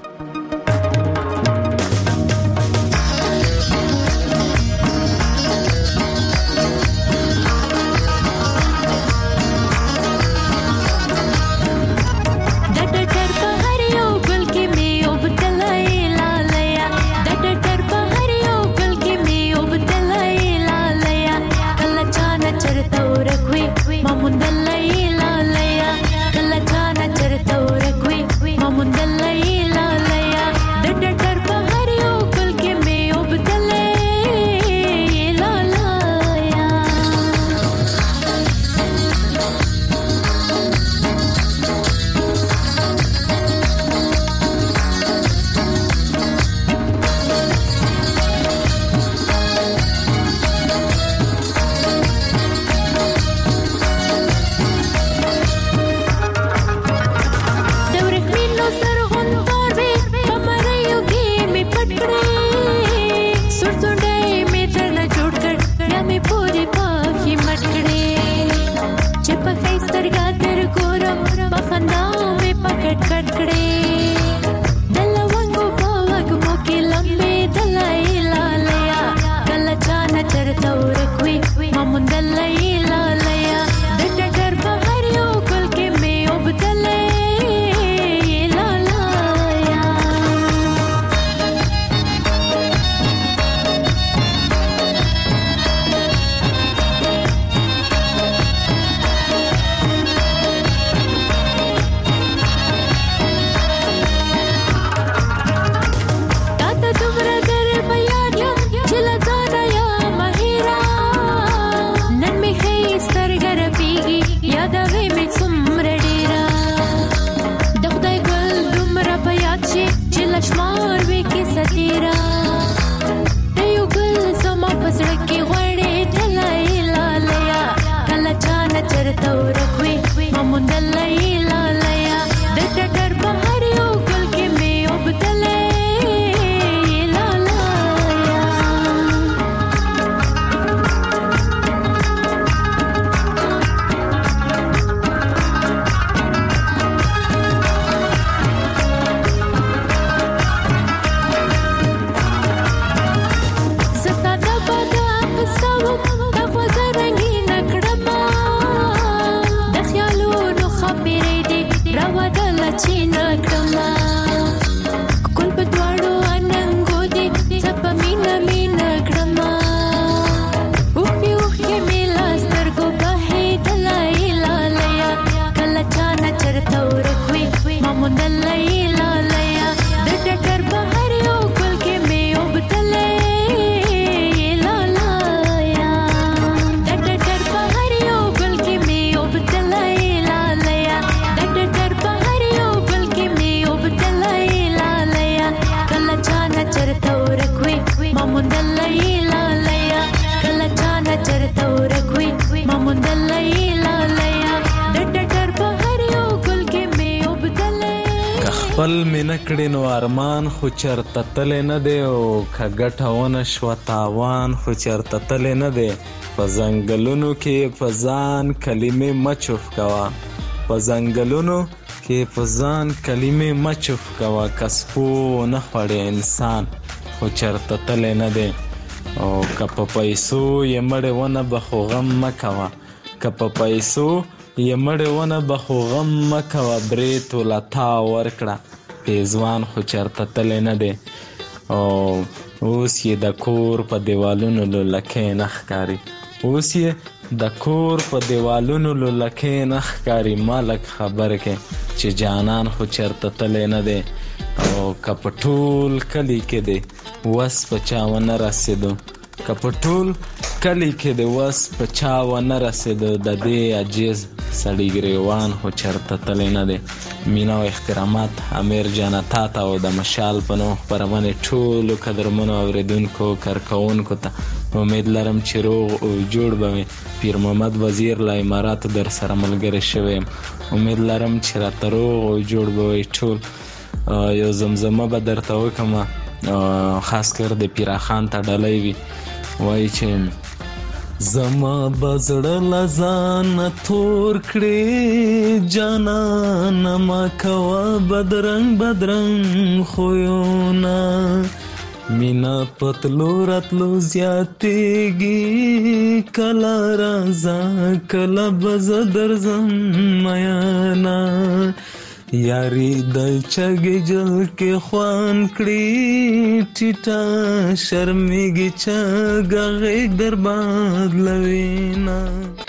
خپل مینه کړي نو ارمان خو چرته تللی نه دی او که ګټه ونه شوه تاوان خو چرته تللی نه دی په ځنګلونو کې په ځان کلمې مه چوف کوه په ځنګلونو کې په ځان کلمې مه چوف کوه که سپو نه خوړې انسان خو چرته تللی نه دی او که په پیسو یې مړې ونه به خو غم مه کوه که په پیسو یې مړې ونه به خو غم مه کوه برې توله تا ورکړه پیزوان خو چرته تللی نه دی او اوس یې د کور په دیوالونو لولکۍ نه ښکاري اوس یې د کور په دیوالونو لولکۍ نه ښکاري ما لږ خبر کې چې جانان خو چرته تللی نه دی او که په ټول کلي کې دی وس په چا ونه رسېدو که په ټول کلي کې دی وس په چا ونه رسېدو د دې عجیز سړي ګریوان خو چرته تللی نه دی. مینه او احترامات امیر جانه تا ته او د مشال په نوم خپرونې ټولو قدرمنو اورېدونکو کارکوونکو ته امید لرم چې روغ او جوړ به وي. پیر محمد وزیر له اماراتو در سره ملګری شوی یم. امید لرم چې راته روغ او جوړ به وي ټول. یو زمزمه به درته وکړم خاص کر د پیراخان ته ډلی وي وایي چې زما بزړه لزانه تور کړې جانانه ما کوه بدرنګ بدرنګ خویونه مینا پتلو راتلو زیاتېږي کله راځه کله به زه درځم میانه یاری د چګې جل کې خوان کړي ټیټه شرمېږي چګه غېږ در بدلوینه.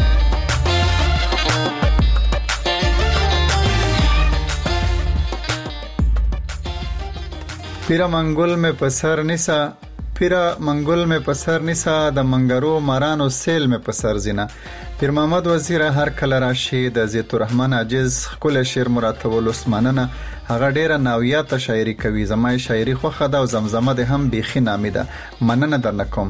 پیرا منګل مې په سر نیسا پیرا منګل مې په سر نیسا د منګرو مارانو سیل مې په سر زینا. پیر محمد وزیر هر کله راشي د زیت الرحمن عاجز خپل شعر مراتب العثماننه هغه ډیره ناویاته شاعري کوي. زما شاعري خوخه ده او زمزمه ده هم بيخي نامي ده. مننه درنه کوم.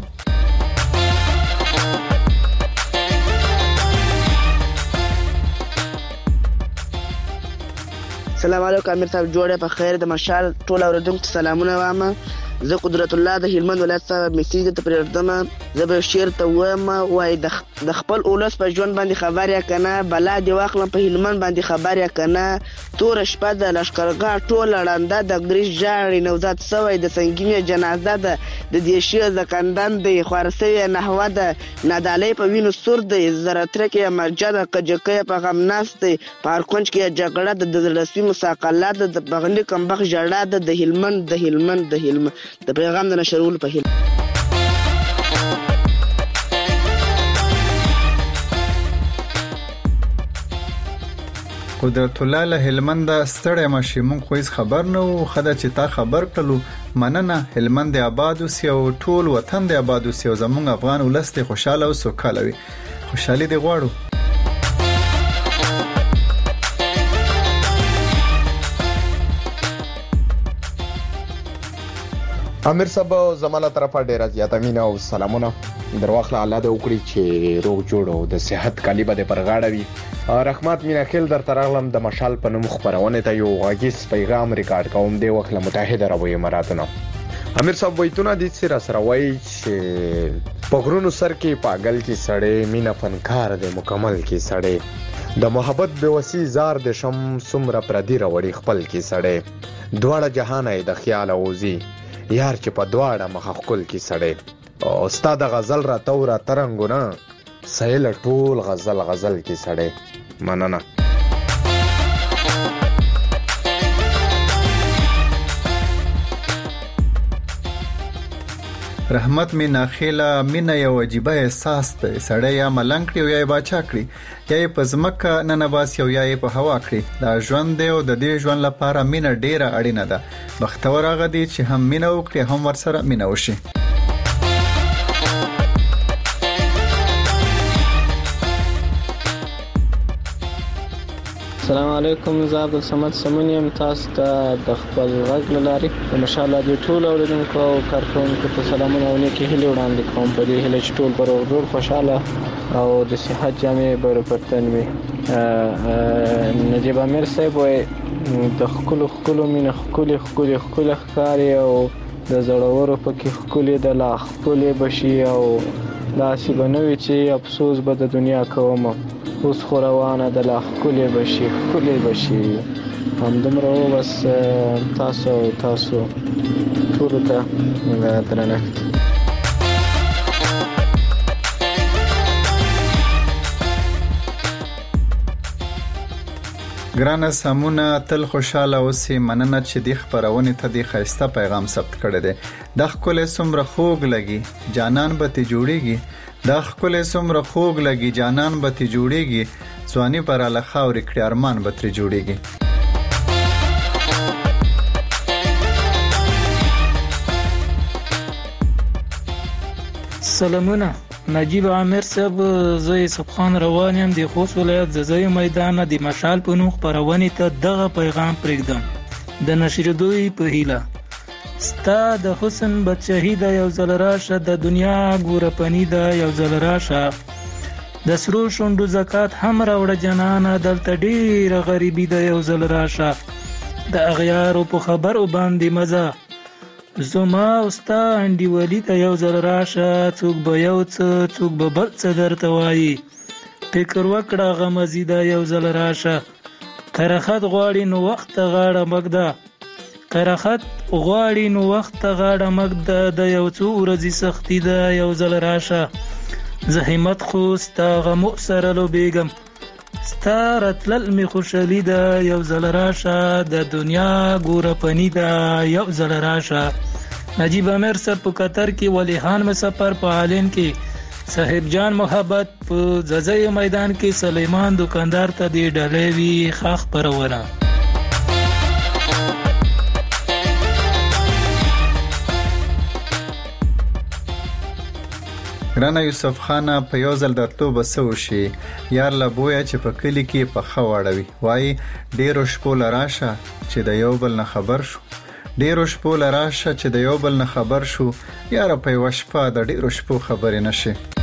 السلام علیکم امیر صاحب جوړه په خیر د مشال ټول اوردونکو سلامونه وامه. زه قدرت الله د هلمند ولایت صاحب میسیج ته پرېږدم. زه به شعر ته وایم وای د خپل اولس په ژوند باندې خبر یا کنه بلا دی واخلم په هلمند باندې خبر یا کنه تور شپه د لشکرګاه ټول لړنده د ګریش جاړي نوزاد سوی د سنگینه جنازه ده د دیشي زکندن د خورسي نحوه ده نادالې په وینو سور د زرترکه مرجد کجکه په غم ناست پارکونج کې جګړه د رسمي مساقلات د بغلی کمبخ جړه د هلمند د پیغام د نشرول په هیله. قدرت الله له هلمند ستړی ماشي مونږ خو هیڅ خبر نه وو خدای چې تا خبر کړلو. مننه. هلمند آباد اوسي او ټول وطن د آباد اوسي او زمونږ افغان ولس ته خوشاله او سوکاله وي. خوشحالي دی غواړو. امیر صاحب زماله طرفه ډیره زیاته مینه او سلامونه درواخله. الله دې وکړي چې روغ جوړ او د صحت کالی به پر غاړه وي. رحمت مینا خیل در ترغلم د مشال په نوم خبرونه ته یو غږیز پیغام ریکارډ کوم دی وخت له متحده عربو اماراتونو. امیر صاحب وایتونه دې سره وایي چې پغرونو سر کې پاگل کې سړې مینا فنکار دې مکمل کې سړې د محبت بېوسی زار د شم سمره پردي راوړي خپل کې سړې دواړه جهان د خیال اوزي یار چې په دواړه مخ خپل کې سړې او استاد غزل را تورا ترنګونه سهیل ټول غزل کې سړې. مننه. رحمت مینا خیلا مینا یو عجیبه احساس دی. سړی یا ملنګ کړي او یا باچا کړي یا په ځمکه ننباس یو یا په هوا کړي. دا ژوند دی او د دې ژوند لپاره مینا ډیره اړینه ده. بختور هغه دی چې هم مینا وکړي هم ورسره مینا وشي. السلام علیکم، زه عبدالصمد سمون یم. تاسو ته د خپل غږ له لارې د مشال رادیو ټولو اورېدونکو او کارکوونکو ته سلامونه او نیکې هیلې وړاندې کوم. په دې هیله چې ټول به روغ جوړ خوشحاله او د صحت جامې به په تن وي. نجیب امیر صاحب وایي د ښکلو مینه ښکلې ښکاري او د زړورو پکې ښکلې د لا ښکلې به شي او داسې به نه وي چې افسوس به د دنیا کوم، اوس خو روانه د لا ښکلې به شي. همدومره و بس. تاسو ټولو ته درنښت. ګرانه سمونه، تل خوشاله اوسې. مننه چې دی خبرونه ته دی خیسته پیغام ثبت کړی دی. د خپل سمره خوګ لګي جانان به تی جوړيږي، د خپل سمره خوګ لګي جانان به تی جوړيږي، ځواني پر له خاورې کړي ارمان به تر جوړيږي. سلامونه، نجیب عامر صاحب، زه یوسف خان روان یم د خوست ولایت زوی میدان د مشال په نوم خبرونه ته دغه پیغام پرېږدم د نشریدوی په هیله. ستا د حسن بچهی د یو ځل راشه، د دنیا ګوره پنی د یو ځل راشه، د سرو شوندو زکات هم راوړه جنانه، دلته ډیره غریبی د یو ځل راشه، د اغیارو په خبرو باندې مزه، زما استا انډی ولی ته یو ځل راشه، څوک به یو څه څوک به بل څه درته وایي، فکر وکړه غمزي د یو ځل راشه، کرخت غواړي نو وخت غاړه مګده، کرخت غواړي نو وخت غاړه مګده، د یو څو ورځې سختی د یو ځل راشه، زه همت خو ستا غمو سره لوبېږم، ستا راتلل می خوشحالي ده یو ځل راشه، د دنیا ګوره پنی ده یو ځل راشه. نجیب امیر صاحب په قطر کې، ولیحان مسافر په عالین کې، صاحب جان محبت په ززای میدان کې، سلیمان دکاندار ته دی ډلې وی خاخ پرونه. ګرانه یوسف خانه، په یو ځل درتلو بسو شي یار لا بویا چې په کلی کې په خواړوي، وای ډیرو شپو لراشه چې د یو بل نه خبر شو، ډیرو شپو لراشه چې د یو بل نه خبر شو، یار په یو شپه د ډیرو شپو خبرې نشي.